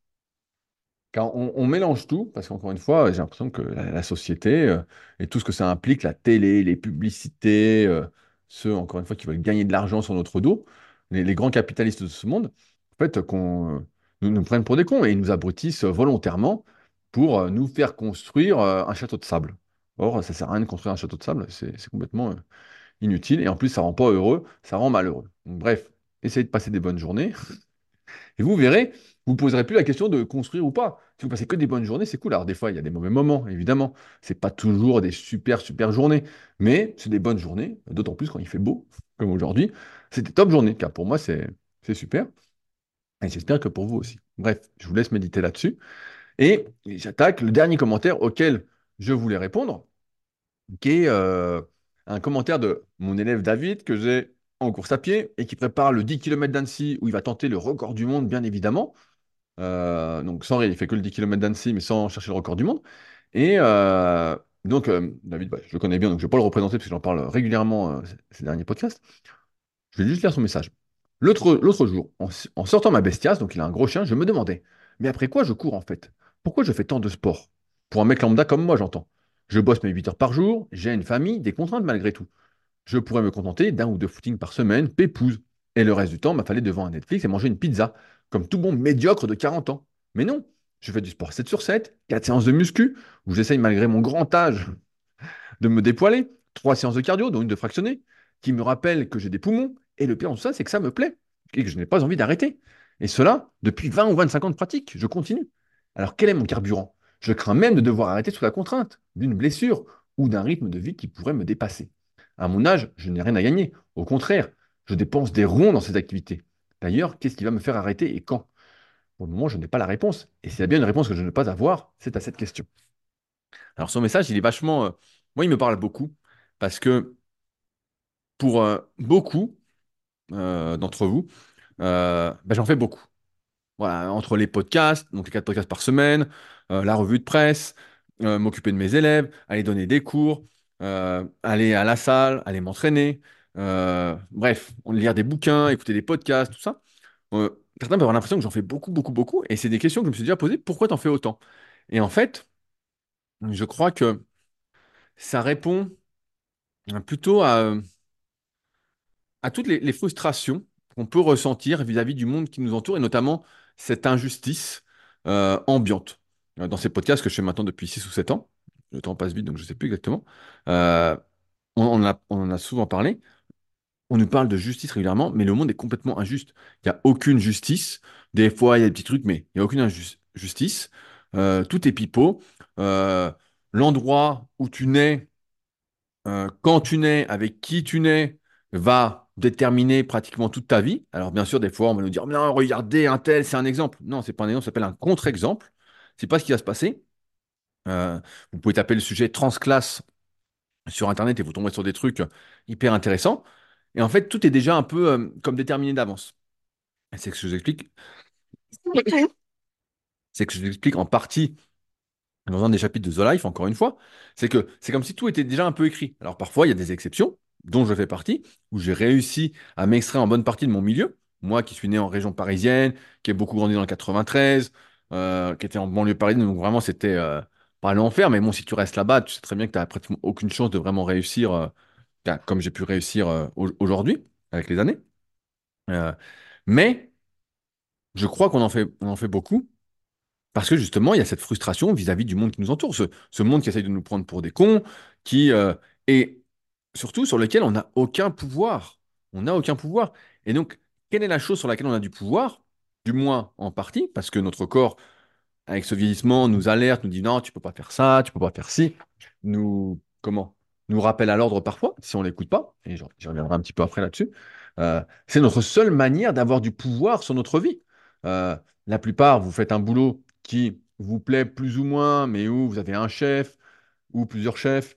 Car on mélange tout, parce qu'encore une fois, j'ai l'impression que la société et tout ce que ça implique, la télé, les publicités, ceux, encore une fois, qui veulent gagner de l'argent sur notre dos, les grands capitalistes de ce monde, en fait, nous prennent pour des cons et ils nous abrutissent volontairement pour nous faire construire un château de sable. Or, ça sert à rien de construire un château de sable, c'est complètement inutile et en plus, ça rend pas heureux, ça rend malheureux. Donc, bref, essayez de passer des bonnes journées. Et vous verrez, vous ne poserez plus la question de construire ou pas. Si vous passez que des bonnes journées, c'est cool. Alors des fois, il y a des mauvais moments, évidemment. C'est pas toujours des super journées, mais c'est des bonnes journées, d'autant plus quand il fait beau, comme aujourd'hui. C'est des top journées, car pour moi, c'est super. Et j'espère que pour vous aussi. Bref, je vous laisse méditer là-dessus. Et j'attaque le dernier commentaire auquel je voulais répondre, qui est un commentaire de mon élève David que j'ai en course à pied et qui prépare le 10 km d'Annecy où il va tenter le record du monde, bien évidemment. Donc sans rien, il fait que le 10 km d'Annecy, mais sans chercher le record du monde. Et donc, David, bah, je le connais bien, donc je ne vais pas le représenter parce que j'en parle régulièrement ces derniers podcasts. Je vais juste lire son message. L'autre jour, en sortant ma bestiace, donc il a un gros chien, je me demandais, mais après quoi je cours en fait? Pourquoi je fais tant de sport? Pour un mec lambda comme moi, j'entends. Je bosse mes 8 heures par jour, j'ai une famille, des contraintes malgré tout. Je pourrais me contenter d'un ou deux footings par semaine, pépouze. Et le reste du temps, m'a fallu devant un Netflix et manger une pizza, comme tout bon médiocre de 40 ans. Mais non, je fais du sport 7 sur 7, 4 séances de muscu, où j'essaye malgré mon grand âge de me dépoiler, 3 séances de cardio, dont une de fractionnée, qui me rappelle que j'ai des poumons, Et le pire dans tout ça, c'est que ça me plaît et que je n'ai pas envie d'arrêter. Et cela, depuis 20 ou 25 ans de pratique, je continue. Alors quel est mon carburant? Je crains même de devoir arrêter sous la contrainte d'une blessure ou d'un rythme de vie qui pourrait me dépasser. À mon âge, je n'ai rien à gagner. Au contraire, je dépense des ronds dans ces activités. D'ailleurs, qu'est-ce qui va me faire arrêter et quand? Pour le moment, je n'ai pas la réponse. Et s'il y a bien une réponse que je ne veux pas avoir, c'est à cette question. Alors son message, il est vachement... moi, il me parle beaucoup parce que pour beaucoup d'entre vous, j'en fais beaucoup. Voilà, entre les podcasts, donc les 4 podcasts par semaine, la revue de presse, m'occuper de mes élèves, aller donner des cours, aller à la salle, aller m'entraîner, bref, lire des bouquins, écouter des podcasts, tout ça. Certains peuvent avoir l'impression que j'en fais beaucoup, beaucoup, beaucoup, et c'est des questions que je me suis déjà posées, pourquoi t'en fais autant? Et en fait, je crois que ça répond plutôt à toutes les frustrations qu'on peut ressentir vis-à-vis du monde qui nous entoure, et notamment cette injustice ambiante. Dans ces podcasts que je fais maintenant depuis 6 ou 7 ans, le temps passe vite, donc je ne sais plus exactement, euh, on en a souvent parlé, on nous parle de justice régulièrement, mais le monde est complètement injuste. Il n'y a aucune justice. Des fois, il y a des petits trucs, mais il n'y a aucune injustice. Tout est pipeau. Euh, L'endroit où tu nais, quand tu nais, avec qui tu nais, va déterminer pratiquement toute ta vie. Alors bien sûr, des fois, on va nous dire, non, regardez, un tel, c'est un exemple. Non, c'est pas un exemple, ça s'appelle un contre-exemple. C'est pas ce qui va se passer. Euh, Vous pouvez taper le sujet transclasse sur Internet et vous tomberez sur des trucs hyper intéressants. Et en fait, tout est déjà un peu comme déterminé d'avance. Et c'est ce que je vous explique. C'est que je vous explique en partie dans un des chapitres de The Life, encore une fois, c'est que c'est comme si tout était déjà un peu écrit. Alors parfois, il y a des exceptions, dont je fais partie, où j'ai réussi à m'extraire en bonne partie de mon milieu. Moi qui suis né en région parisienne, qui ai beaucoup grandi dans le 93, qui était en banlieue parisienne, donc vraiment c'était pas l'enfer, mais bon, si tu restes là-bas, tu sais très bien que tu n'as pratiquement aucune chance de vraiment réussir comme j'ai pu réussir aujourd'hui, avec les années. Euh, mais je crois qu'on en fait beaucoup. Parce que justement, il y a cette frustration vis-à-vis du monde qui nous entoure, ce monde qui essaye de nous prendre pour des cons, qui et surtout sur lequel on n'a aucun pouvoir. On n'a aucun pouvoir. Et donc, quelle est la chose sur laquelle on a du pouvoir? Du moins en partie, parce que notre corps, avec ce vieillissement, nous alerte, nous dit non, tu peux pas faire ça, tu peux pas faire ci, comment? Nous rappelle à l'ordre parfois, si on l'écoute pas, et j'y reviendrai un petit peu après là-dessus. C'est notre seule manière d'avoir du pouvoir sur notre vie. Euh, la plupart, vous faites un boulot qui vous plaît plus ou moins, mais où vous avez un chef ou plusieurs chefs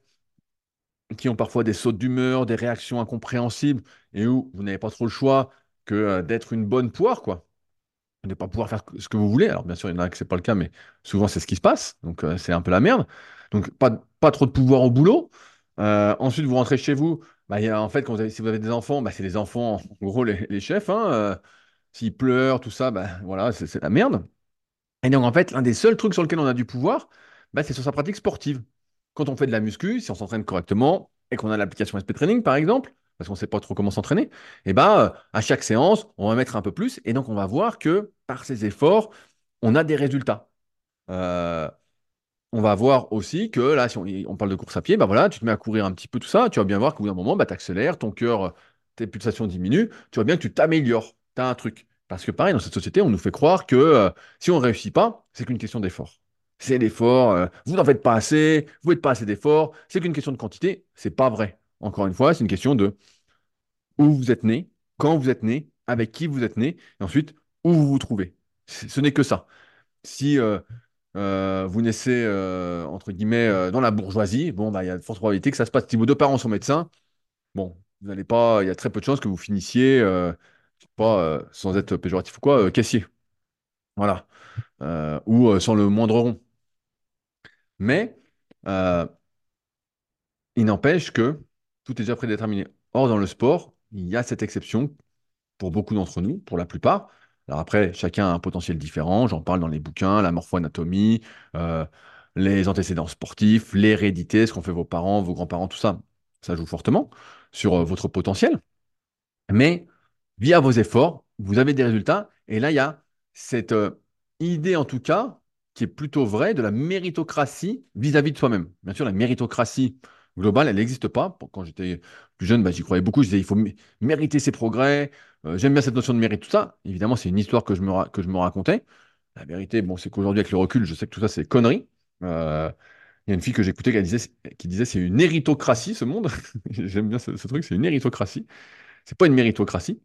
qui ont parfois des sautes d'humeur, des réactions incompréhensibles, et où vous n'avez pas trop le choix que d'être une bonne poire, quoi, de ne pas pouvoir faire ce que vous voulez. Alors, bien sûr, il y en a que c'est pas le cas, mais souvent, c'est ce qui se passe. Donc, c'est un peu la merde. Donc, pas trop de pouvoir au boulot. Ensuite, vous rentrez chez vous. Bah, en fait, si vous avez des enfants, bah, c'est les enfants, en gros, les chefs. Hein. S'ils pleurent, tout ça, bah, voilà, c'est la merde. Et donc, en fait, l'un des seuls trucs sur lequel on a du pouvoir, bah, c'est sur sa pratique sportive. Quand on fait de la muscu, si on s'entraîne correctement et qu'on a l'application SP Training, par exemple, parce qu'on ne sait pas trop comment s'entraîner, et bah, à chaque séance, on va mettre un peu plus. Et donc, on va voir que par ces efforts, on a des résultats. Euh, on va voir aussi que là, si on parle de course à pied, bah voilà, tu te mets à courir un petit peu tout ça, tu vas bien voir qu'au bout d'un moment, bah, tu accélères, ton cœur, tes pulsations diminuent, tu vois bien que tu t'améliores, tu as un truc. Parce que pareil, dans cette société, on nous fait croire que si on ne réussit pas, c'est qu'une question d'effort. C'est l'effort, vous n'en faites pas assez, vous ne faites pas assez d'efforts, c'est qu'une question de quantité, c'est pas vrai. Encore une fois, c'est une question de où vous êtes né, quand vous êtes né, avec qui vous êtes né, et ensuite où vous vous trouvez. Ce n'est que ça. Si vous naissez, entre guillemets, dans la bourgeoisie, bon, bah, il y a de fortes probabilités que ça se passe. Si vos deux parents sont médecins, bon, vous n'allez pas, il y a très peu de chances que vous finissiez, je sais pas, sans être péjoratif ou quoi, caissier. Voilà. Ou sans le moindre rond. Mais euh, il n'empêche que tout est déjà prédéterminé. Or, dans le sport, il y a cette exception pour beaucoup d'entre nous, pour la plupart. Alors après, chacun a un potentiel différent, j'en parle dans les bouquins, la morpho-anatomie, euh, les antécédents sportifs, l'hérédité, ce qu'ont fait vos parents, vos grands-parents, tout ça, ça joue fortement sur votre potentiel. Mais via vos efforts, vous avez des résultats. Et là, il y a cette idée, en tout cas, qui est plutôt vraie, de la méritocratie vis-à-vis de soi-même. Bien sûr, la méritocratie, globale, elle n'existe pas. Quand j'étais plus jeune, bah, j'y croyais beaucoup. Je disais, il faut mériter ses progrès. J'aime bien cette notion de mérite, tout ça. Évidemment, c'est une histoire que je me racontais. La vérité, bon, c'est qu'aujourd'hui, avec le recul, je sais que tout ça, c'est conneries. Euh, Il y a une fille que j'écoutais qui disait c'est une héritocratie, ce monde. J'aime bien ce truc, c'est une héritocratie. C'est pas une méritocratie.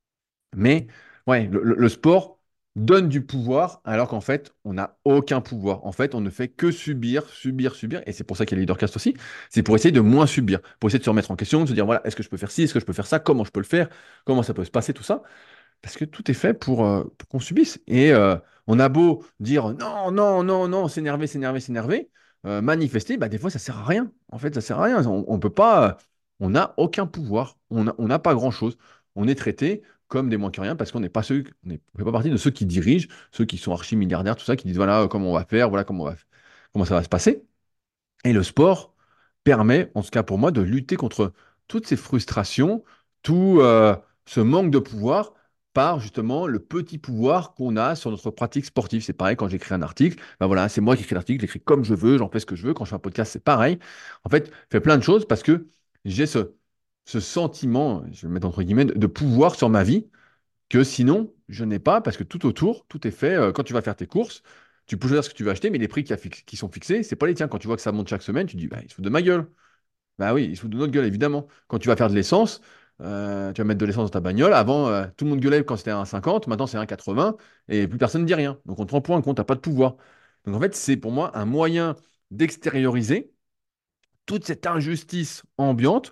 Mais ouais, le sport donne du pouvoir alors qu'en fait, on n'a aucun pouvoir. En fait, on ne fait que subir, subir, subir. Et c'est pour ça qu'il y a Leadercast aussi. C'est pour essayer de moins subir, pour essayer de se remettre en question, de se dire, voilà, est-ce que je peux faire ci, est-ce que je peux faire ça, comment je peux le faire, comment ça peut se passer, tout ça. Parce que tout est fait pour qu'on subisse. Et on a beau dire non, non, non, non, s'énerver, s'énerver, s'énerver, manifester, bah, des fois, ça sert à rien. En fait, ça sert à rien. On peut pas, on n'a aucun pouvoir. On n'a pas grand-chose. On est traité comme des moins que rien parce qu'on n'est pas ceux, on fait pas partie de ceux qui dirigent, ceux qui sont archi-milliardaires, tout ça, qui disent voilà comment on va faire, voilà comment ça va se passer. Et le sport permet, en tout cas pour moi, de lutter contre toutes ces frustrations, tout ce manque de pouvoir par justement le petit pouvoir qu'on a sur notre pratique sportive. C'est pareil quand j'écris un article, ben voilà, c'est moi qui écris l'article, j'écris comme je veux, j'en fais ce que je veux. Quand je fais un podcast, c'est pareil. En fait, je fais plein de choses parce que j'ai ce sentiment, je vais le mettre entre guillemets, de pouvoir sur ma vie que sinon, je n'ai pas, parce que tout autour, tout est fait. Quand tu vas faire tes courses, tu peux choisir ce que tu veux acheter, mais les prix qui sont fixés, c'est pas les tiens. Quand tu vois que ça monte chaque semaine, tu dis, bah, il se fout de ma gueule. Bah oui, il se fout de notre gueule, évidemment. Quand tu vas faire de l'essence, tu vas mettre de l'essence dans ta bagnole. Avant, tout le monde gueulait quand c'était un 50, maintenant c'est un 80, et plus personne ne dit rien. Donc on te prend pour un con, t'as pas de pouvoir. Donc en fait, c'est pour moi un moyen d'extérioriser toute cette injustice ambiante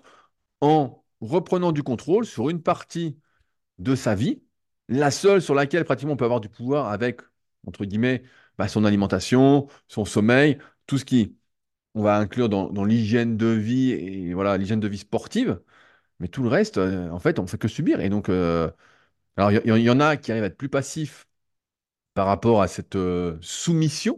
en reprenant du contrôle sur une partie de sa vie, la seule sur laquelle pratiquement on peut avoir du pouvoir avec, entre guillemets, bah, son alimentation, son sommeil, tout ce qui on va inclure dans l'hygiène de vie et voilà, l'hygiène de vie sportive. Mais tout le reste, en fait, on fait que subir. Et donc, alors il y en a qui arrivent à être plus passifs par rapport à cette soumission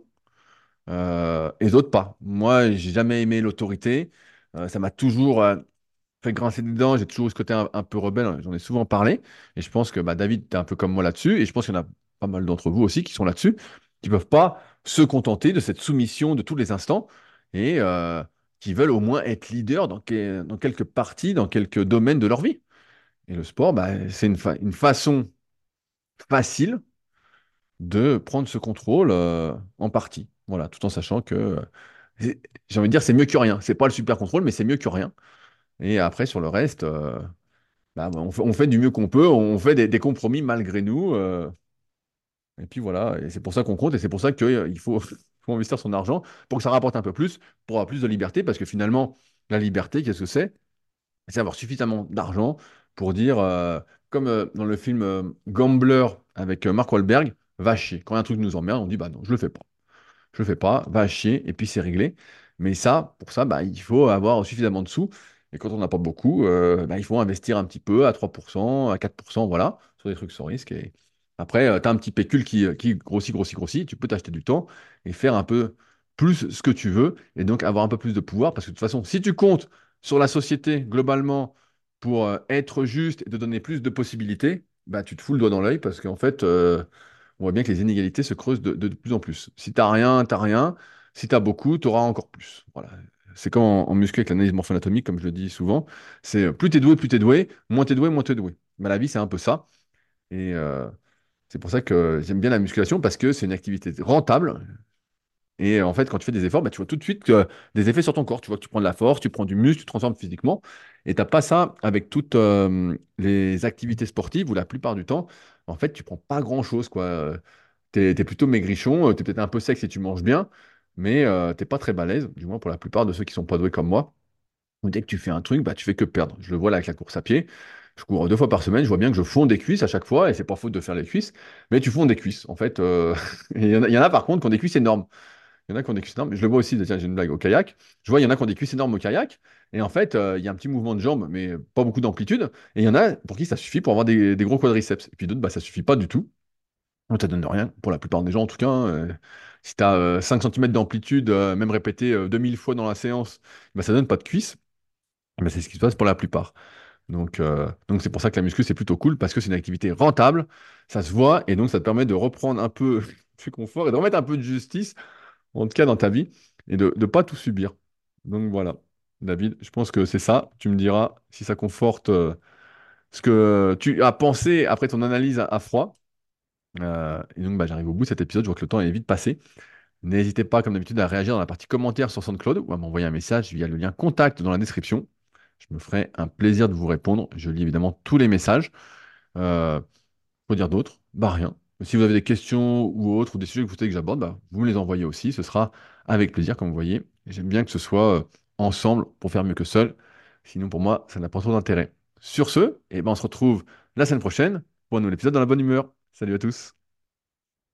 et d'autres pas. Moi, j'ai jamais aimé l'autorité. Ça m'a toujours fait grincer des dents, j'ai toujours eu ce côté un peu rebelle, hein, j'en ai souvent parlé, et je pense que bah, David, tu es un peu comme moi là-dessus, et je pense qu'il y en a pas mal d'entre vous aussi qui sont là-dessus, qui ne peuvent pas se contenter de cette soumission de tous les instants, et qui veulent au moins être leaders dans quelques parties, dans quelques domaines de leur vie. Et le sport, bah, c'est une façon facile de prendre ce contrôle en partie. Voilà, tout en sachant que, j'ai envie de dire, c'est mieux que rien. C'est pas le super contrôle, mais c'est mieux que rien. Et après, sur le reste, bah, on fait du mieux qu'on peut, on fait des compromis malgré nous. Et puis voilà, et c'est pour ça qu'on compte, et c'est pour ça qu'il faut, faut investir son argent pour que ça rapporte un peu plus, pour avoir plus de liberté, parce que finalement, la liberté, qu'est-ce que c'est? C'est avoir suffisamment d'argent pour dire, comme dans le film Gambler avec Mark Wahlberg, va chier. Quand un truc nous emmerde, on dit, bah non, je le fais pas. Je le fais pas, va chier, et puis c'est réglé. Mais ça, pour ça, bah, il faut avoir suffisamment de sous. Et quand on n'a pas beaucoup, bah, il faut investir un petit peu à 3%, à 4%, voilà, sur des trucs sans risque. Et après, tu as un petit pécule qui grossit, grossit, grossit. Tu peux t'acheter du temps et faire un peu plus ce que tu veux. Et donc avoir un peu plus de pouvoir. Parce que de toute façon, si tu comptes sur la société globalement pour être juste et te donner plus de possibilités, bah, tu te fous le doigt dans l'œil parce qu'en fait, on voit bien que les inégalités se creusent de plus en plus. Si t'as rien, t'as rien. Si t'as beaucoup, t'auras encore plus. Voilà. C'est comme en muscu avec l'analyse morpho-anatomique, comme je le dis souvent. C'est plus t'es doué, moins t'es doué, moins t'es doué. Mais la vie, c'est un peu ça. Et c'est pour ça que j'aime bien la musculation parce que c'est une activité rentable. Et en fait, quand tu fais des efforts, bah, tu vois tout de suite des effets sur ton corps. Tu vois que tu prends de la force, tu prends du muscle, tu te transformes physiquement. Et t'as pas ça avec toutes les activités sportives où la plupart du temps, en fait, tu prends pas grand-chose, quoi. T'es plutôt maigrichon, t'es peut-être un peu sec si tu manges bien, mais t'es pas très balèze, du moins pour la plupart de ceux qui sont pas doués comme moi. Dès que tu fais un truc, bah, tu fais que perdre. Je le vois là avec la course à pied. Je cours 2 fois par semaine, je vois bien que je fonds des cuisses à chaque fois, et c'est pas faute de faire les cuisses, mais tu fonds des cuisses. En fait, et il y en a par contre qui ont des cuisses énormes. Il y en a qui ont des cuisses énormes. Je le vois aussi, tiens, j'ai une blague au kayak. Je vois, il y en a qui ont des cuisses énormes au kayak, et en fait, il y a un petit mouvement de jambes, mais pas beaucoup d'amplitude. Et il y en a pour qui ça suffit pour avoir des gros quadriceps. Et puis d'autres, bah, ça suffit pas du tout. Donc, ça donne rien, pour la plupart des gens en tout cas, hein. Si tu as 5 cm d'amplitude, même répété 2000 fois dans la séance, bah, ça donne pas de cuisse. Bah, c'est ce qui se passe pour la plupart. Donc c'est pour ça que la muscu, c'est plutôt cool, parce que c'est une activité rentable, ça se voit, et donc ça te permet de reprendre un peu du confort et de remettre un peu de justice, en tout cas dans ta vie, et de ne pas tout subir. Donc voilà. David. Je pense que c'est ça. Tu me diras si ça conforte ce que tu as pensé après ton analyse à froid. Et donc, bah, j'arrive au bout de cet épisode. Je vois que le temps est vite passé. N'hésitez pas, comme d'habitude, à réagir dans la partie commentaire sur SoundCloud ou à m'envoyer un message via le lien contact dans la description. Je me ferai un plaisir de vous répondre. Je lis évidemment tous les messages. Euh, Quoi dire d'autre? Bah rien. Si vous avez des questions ou autres, ou des sujets que vous souhaitez que j'aborde, bah, vous me les envoyez aussi. Ce sera avec plaisir, comme vous voyez. Et j'aime bien que ce soit ensemble pour faire mieux que seul. Sinon, pour moi, ça n'a pas trop d'intérêt. Sur ce, eh ben, on se retrouve la semaine prochaine pour un nouvel épisode dans la bonne humeur. Salut à tous.